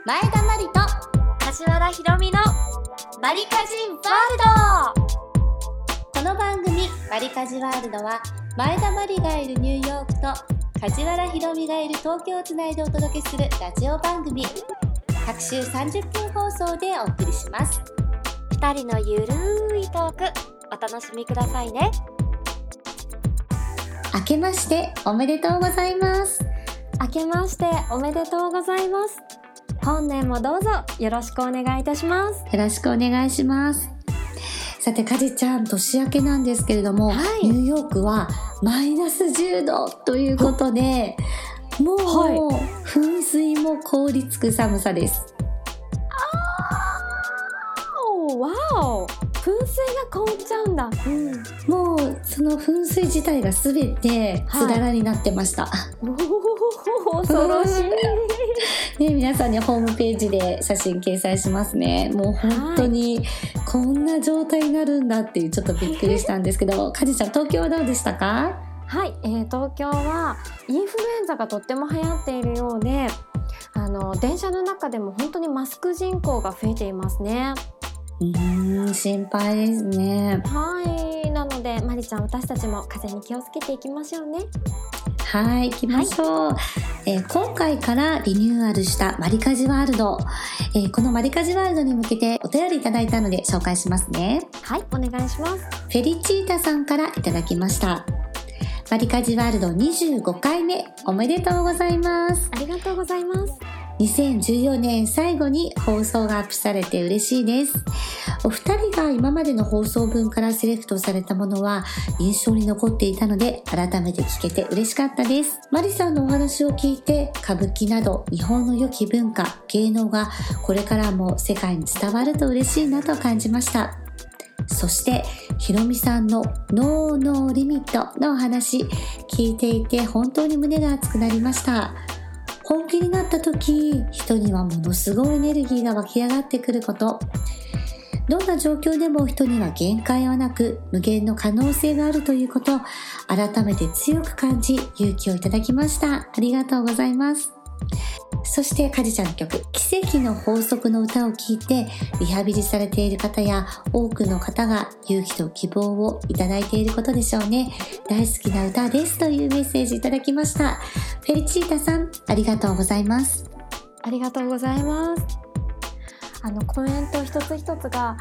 前田真理と柏原ひろみのバリカジワールド。この番組バリカジワールドは前田真理がいるニューヨークと梶原ひろみがいる東京をつないでお届けするラジオ番組。各週30分放送でお送りします。 2人のゆるいトークお楽しみくださいね。 明けましておめでとうございます。 明けましておめでとうございます。本年もどうぞよろしくお願いいたします。 よろしくお願いします。さて、かじちゃん、年明けなんですけれども、 はい、 ニューヨークはマイナス10度ということで、もう、噴水も凍りつく寒さです。 わお、噴水が凍っちゃうんだ、 もうその噴水自体がすべてつららになってました、 恐ろしいね、皆さんにホームページで写真掲載しますね。もう本当にこんな状態になるんだっていう、ちょっとびっくりしたんですけどかじちゃん、東京はどうでしたか？ はい、東京はインフルエンザがとっても流行っているようで、電車の中でも本当にマスク人口が増えていますね。 心配ですね。 はい、なのでまりちゃん、私たちも風邪に気をつけていきましょうね。 はい、行きましょう、今回からリニューアルしたマリカジワールド、このマリカジワールドに向けてお便りいただいたので紹介しますね。 はい、お願いします。 フェリチータさんからいただきました。マリカジワールド25回目おめでとうございます。 ありがとうございます。 2014年最後に放送がアップされて嬉しいです。お二人が今までの放送分からセレクトされたものは印象に残っていたので、改めて聞けて嬉しかったです。マリさんのお話を聞いて、歌舞伎など日本の良き文化、芸能がこれからも世界に伝わると嬉しいなと感じました。そしてひろみさんのノーノーリミットのお話、聞いていて本当に胸が熱くなりました。本気になった時、人にはものすごいエネルギーが湧き上がってくること。どんな状況でも人には限界はなく、無限の可能性があるということ、改めて強く感じ、勇気をいただきました。ありがとうございます。そしてかじちゃんの曲、奇跡の法則の歌を聴いてリハビリされている方や多くの方が勇気と希望をいただいていることでしょうね。大好きな歌ですというメッセージいただきました。フェリチータさん、ありがとうございます。 ありがとうございます。コメント一つ一つが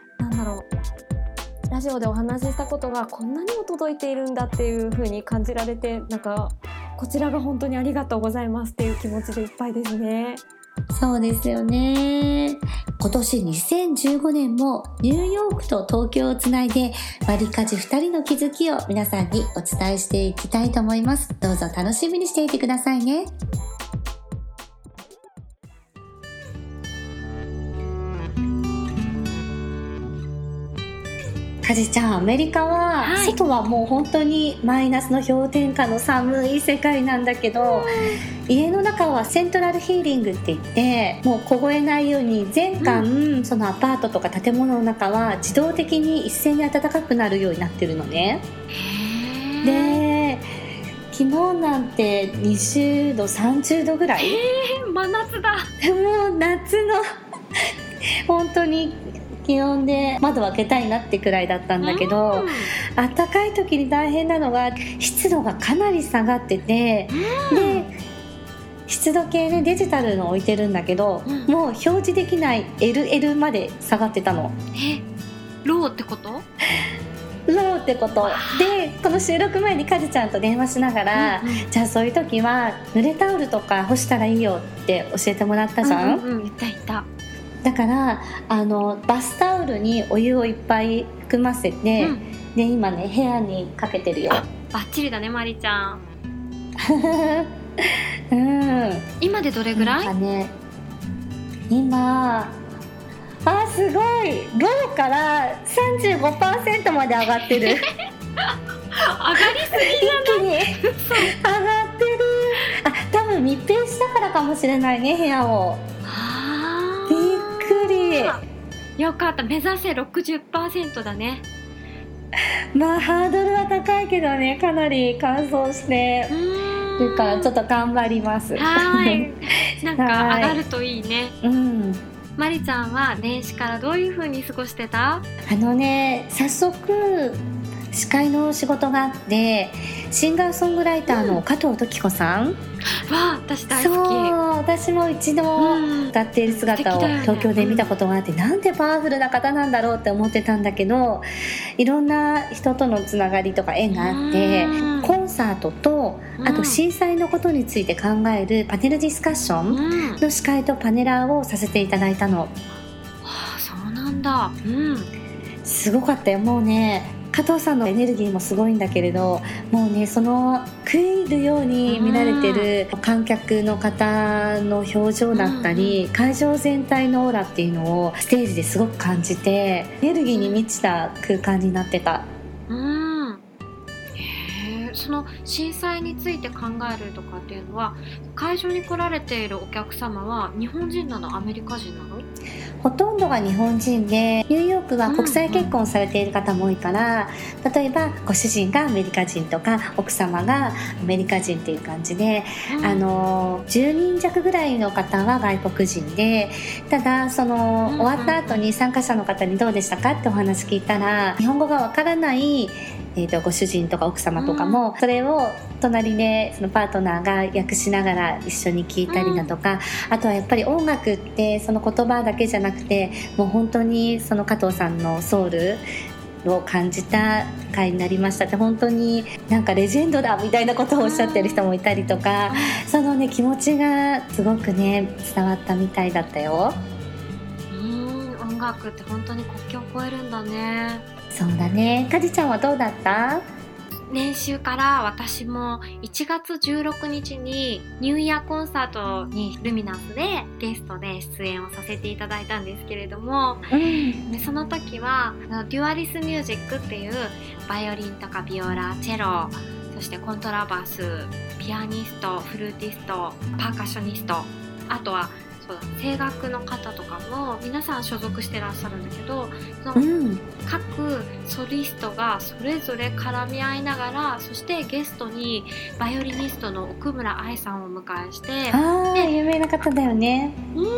ラジオでお話ししたことがこんなにも届いているんだっていう風に感じられて、こちらが本当にありがとうございますっていう気持ちでいっぱいですね。 そうですよね。今年2015年もニューヨークと東京をつないでマリカジ2人の気づきを皆さんにお伝えしていきたいと思います。どうぞ楽しみにしていてくださいね。かじちゃん、アメリカは、外はもう本当にマイナスの氷点下の寒い世界なんだけど、家の中はセントラルヒーリングって言って、もう凍えないように全館、そのアパートとか建物の中は自動的に一斉に暖かくなるようになってるのね。で、昨日なんて20度30度ぐらい、 真夏だ。 もう夏の本当に気温で窓を開けたいなってくらいだったんだけど、暖かい時に大変なのが湿度がかなり下がってて、で湿度計ね、デジタルの置いてるんだけど、もう表示できない LL まで下がってたの。 ローってこと？ ローってことで、この収録前にかじちゃんと電話しながら、じゃあそういう時は濡れタオルとか干したらいいよって教えてもらったじゃん。 言っただからバスタオルにお湯をいっぱい含ませて、で今ね部屋にかけてるよ。 バッチリだね、まりちゃん。今でどれぐらい？ なんかね、今すごい、ローから 35% まで上がってる。 上がりすぎじゃない？ 一気に上がってる。多分密閉したからかもしれないね、部屋を。びっくり。 よかった、目指せ 60% だね。 まあハードルは高いけどね、かなり乾燥してるからちょっと頑張ります。 はいなんか上がるといいね。 うん。 まりちゃんは年始からどういう風に過ごしてた？ 早速司会の仕事があって、シンガーソングライターの加藤時子さん、 私大好き。 そう私も一度歌っている姿を東京で見たことがあって、なんてパワフルな方なんだろうって思ってたんだけど、いろんな人とのつながりとか縁があって、コンサートとあと震災のことについて考えるパネルディスカッションの司会とパネラーをさせていただいたの。 そうなんだ。 すごかったよ。もうね、加藤さんのエネルギーもすごいんだけれど、もうね、その食い入るように見られてる観客の方の表情だったり、会場全体のオーラっていうのをステージですごく感じて、エネルギーに満ちた空間になってた。 その震災について考えるとかっていうのは、会場に来られているお客様は日本人なの、アメリカ人なの？ ほとんどが日本人で、ニューヨークは国際結婚されている方も多いから、例えばご主人がアメリカ人とか奥様がアメリカ人っていう感じで、10人弱ぐらいの方は外国人で、ただその終わった後に参加者の方にどうでしたかってお話聞いたら、日本語がわからないご主人とか奥様とかも、それを隣でそのパートナーが訳しながら一緒に聞いたりだとか、あとはやっぱり音楽ってその言葉だけじゃなくて、もう本当にその加藤さんのソウルを感じた回になりましたって、本当になんかレジェンドだみたいなことをおっしゃってる人もいたりとか、そのね気持ちがすごくね伝わったみたいだったよ。 音楽って本当に国境を越えるんだね。 そうだね。かじちゃんはどうだった？ 年収から私も1月16日にニューイヤーコンサートにルミナスでゲストで出演をさせていただいたんですけれども、でその時はデュアリスミュージックっていうバイオリンとかビオラ、チェロ、そしてコントラバス、ピアニスト、フルーティスト、パーカッショニスト、あとは声楽の方とかも皆さん所属してらっしゃるんだけど、その各ソリストがそれぞれ絡み合いながら、そしてゲストにバイオリニストの奥村愛さんをお迎えして、 有名な方だよね。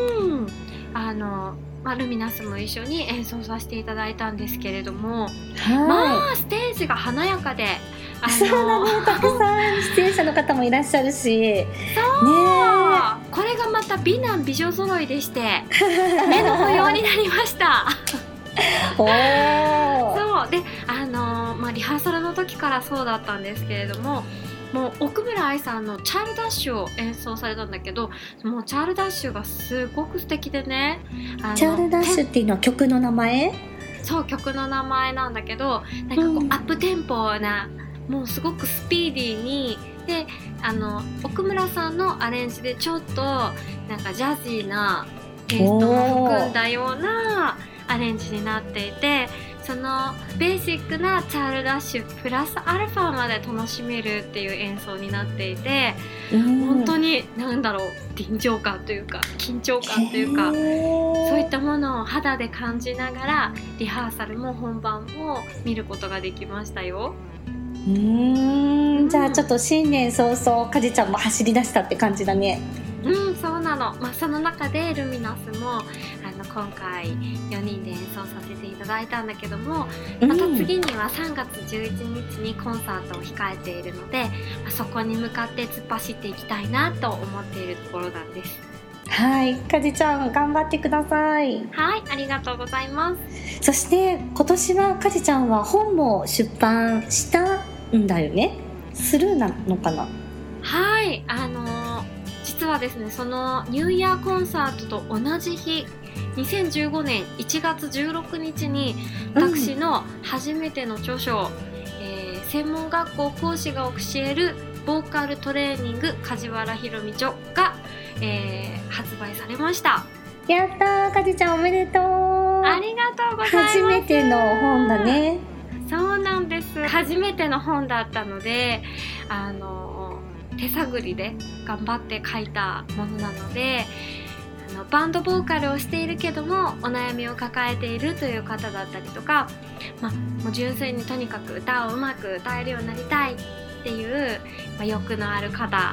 ルミナスも一緒に演奏させていただいたんですけれども、ステージが華やかで、 そうなの、たくさん出演者の方もいらっしゃるし、 これがまた美男美女揃いでして目の保養になりましたそうで、リハーサルの時からそうだったんですけれども、もう奥村愛さんのチャールダッシュを演奏されたんだけど、もうチャールダッシュがすごく素敵でね。 チャールダッシュっていうのは曲の名前？ そう、曲の名前なんだけど、なんかこうアップテンポな、もうすごくスピーディーにで、奥村さんのアレンジでちょっとなんかジャズィーなテイストも含んだようなアレンジになっていて、そのベーシックなチャールダッシュプラスアルファまで楽しめるっていう演奏になっていて、本当になんだろう、臨場感というか緊張感というか、そういったものを肌で感じながらリハーサルも本番も見ることができましたよ。 じゃあちょっと新年早々かじちゃんも走り出したって感じだね。 そうなの。その中でルミナスも今回4人で演奏させていただいたんだけども、また次には3月11日にコンサートを控えているので、そこに向かって突っ走っていきたいなと思っているところなんです。 はい、かじちゃん頑張ってください。 はい、ありがとうございます。 そして今年はかじちゃんは本も出版したんだよね。するなのかな？ はい、実はですね、そのニューイヤーコンサートと同じ日、2015年1月16日に私の初めての著書、専門学校講師が教えるボーカルトレーニング梶原ひろみ著が、発売されました。 やったー、かじちゃんおめでとう。 ありがとうございます。 初めての本だね。 そうなんです。初めての本だったので、手探りで頑張って書いたものなので、バンドボーカルをしているけどもお悩みを抱えているという方だったりとか、もう純粋にとにかく歌をうまく歌えるようになりたいっていう、欲のある方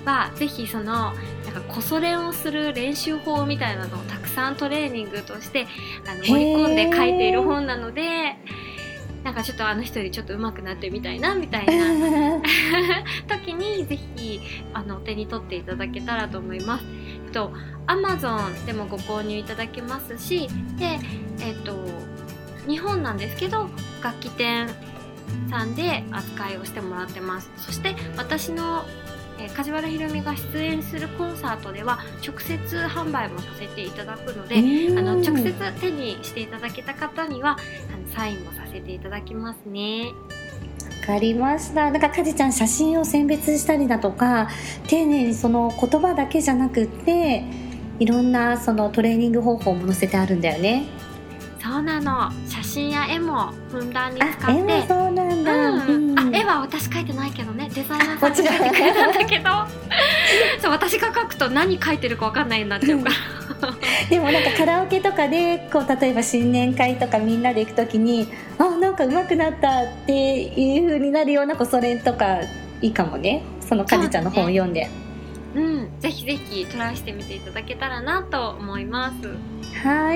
はぜひそのなんかコソ練をする練習法みたいなのをたくさんトレーニングとして盛り込んで書いている本なので、なんかちょっとあの人よりちょっと上手くなってみたいなみたいな時にぜひお手に取っていただけたらと思います。Amazon でもご購入いただけますし、で、日本なんですけど楽器店さんで扱いをしてもらってます。そして私の梶原ひろみが出演するコンサートでは直接販売もさせていただくので、直接手にしていただけた方にはサインもさせていただきますね。 わかりました。なんかかじちゃん写真を選別したりだとか、丁寧にその言葉だけじゃなくっていろんなそのトレーニング方法も載せてあるんだよね。 そうなの。写真や絵もふんだんに使って。 絵もそうなんだ、 絵は私描いてないけどね、デザイナーさんが描いてくれたんだけどそう、私が描くと何描いてるか分かんないになっちゃうからでもなんかカラオケとかでこう例えば新年会とかみんなで行くときになんか上手くなったっていう風になるようなそれとかいいかもね。そのかじちゃんの本を読んで、 ぜひぜひトライしてみていただけたらなと思います。 はい。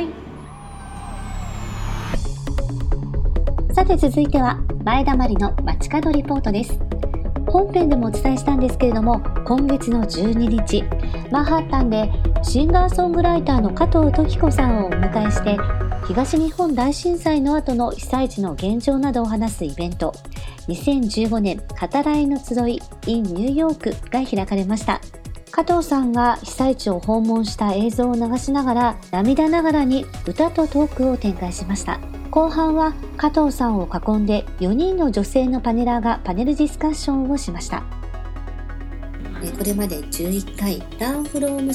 さて続いては前田まりの街角リポートです。本編でもお伝えしたんですけれども、今月の12日マンハッタンでシンガーソングライターの加藤登紀子さんをお迎えして、東日本大震災の後の被災地の現状などを話すイベント、2015年語らいの集い in ニューヨークが開かれました。加藤さんが被災地を訪問した映像を流しながら、涙ながらに歌とトークを展開しました。後半は加藤さんを囲んで4人の女性のパネラーがパネルディスカッションをしました。これまで11回ランフローム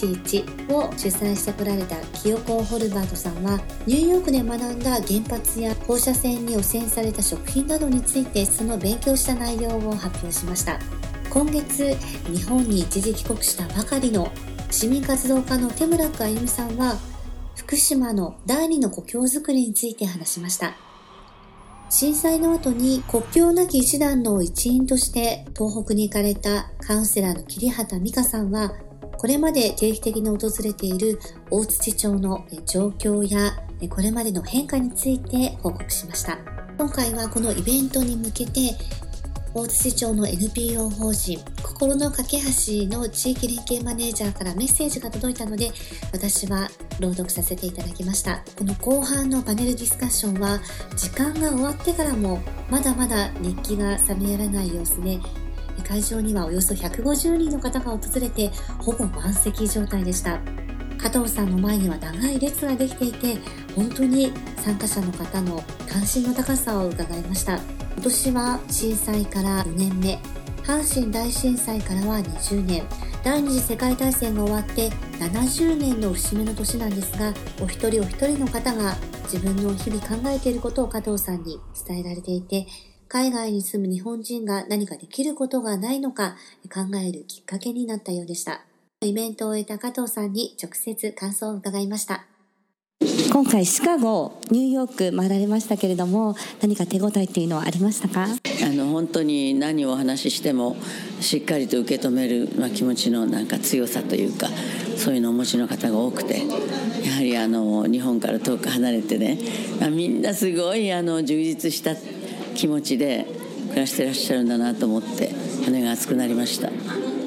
311を主催してこられた清子ホルバートさんは、ニューヨークで学んだ原発や放射線に汚染された食品などについてその勉強した内容を発表しました。今月日本に一時帰国したばかりの市民活動家の手村区あゆみさんは、福島の第二の故郷づくりについて話しました。震災の後に国境なき医団の一員として東北に行かれたカウンセラーの桐畑美香さんは、これまで定期的に訪れている大槌町の状況やこれまでの変化について報告しました。今回はこのイベントに向けて大槌町の NPO 法人心の架け橋の地域連携マネージャーからメッセージが届いたので、私は朗読させていただきました。この後半のパネルディスカッションは時間が終わってからもまだまだ熱気が冷めやらない様子で、会場にはおよそ150人の方が訪れてほぼ満席状態でした。加藤さんの前には長い列ができていて、本当に参加者の方の関心の高さを伺いました。今年は震災から4年目、阪神大震災からは20年、第二次世界大戦が終わって70年の節目の年なんですが、お一人お一人の方が自分の日々考えていることを加藤さんに伝えられていて、海外に住む日本人が何かできることがないのか考えるきっかけになったようでした。イベントを終えた加藤さんに直接感想を伺いました。今回シカゴ、ニューヨーク回られましたけれども、何か手応えっていうのはありましたか？ 本当に何をお話ししてもしっかりと受け止める、気持ちの強さというか、そういうのをお持ちの方が多くて、やはり日本から遠く離れてね、みんなすごい充実した気持ちで暮らしてらっしゃるんだなと思って胸が熱くなりました。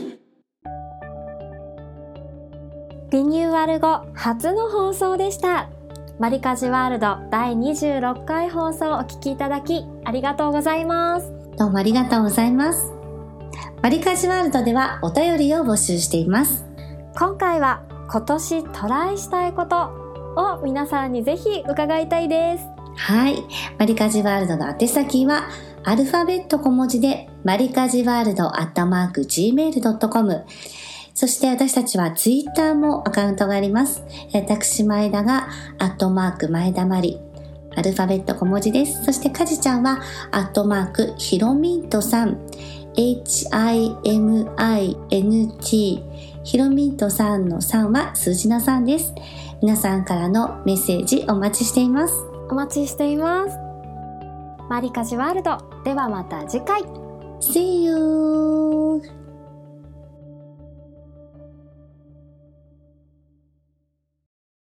リニューアル後初の放送でした。マリカジワールド第26回放送をお聞きいただきありがとうございます。 どうもありがとうございます。マリカジワールドではお便りを募集しています。 今回は今年トライしたいことを皆さんにぜひ伺いたいです。 はい。マリカジワールドの宛先はアルファベット小文字でマリカジワールド@gmail.com。そして私たちはツイッターもアカウントがあります。私前田が前田まり、アルファベット小文字です。そしてかじちゃんはひろみんとさん、HIMINT、ひろみんとさんの3は数字の3です。皆さんからのメッセージお待ちしています。 お待ちしています。マリカジワールドではまた次回。 See you!